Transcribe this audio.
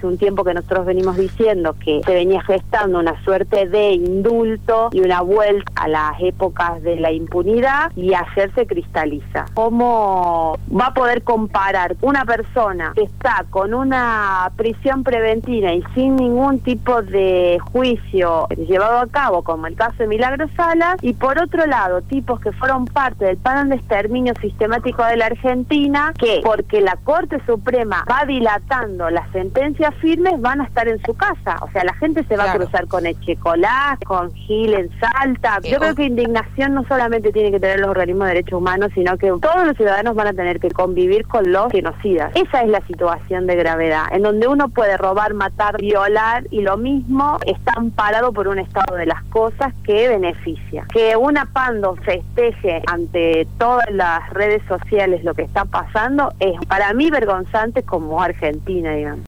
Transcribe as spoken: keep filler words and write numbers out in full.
hace un tiempo que nosotros venimos diciendo que se venía gestando una suerte de indulto y una vuelta a las épocas de la impunidad, y ayer se cristaliza. ¿Cómo va a poder comparar una persona que está con una prisión preventiva y sin ningún tipo de juicio llevado a cabo, como el caso de Milagros Salas, y por otro lado, tipos que fueron parte del plan de exterminio sistemático de la Argentina, que porque la Corte Suprema va dilatando las sentencias firmes, van a estar en su casa? O sea, la gente se va claro. a cruzar con Echecolás, con Gil en Salta. Yo creo que indignación no solamente tiene que tener los organismos de derechos humanos, sino que todos los ciudadanos van a tener que convivir con los genocidas. Esa es la situación de gravedad, en donde uno puede robar, matar, violar, y lo mismo está amparado por un estado de las cosas que beneficia. Que una Pando festeje ante todas las redes sociales lo que está pasando es para mí vergonzante como Argentina, digamos.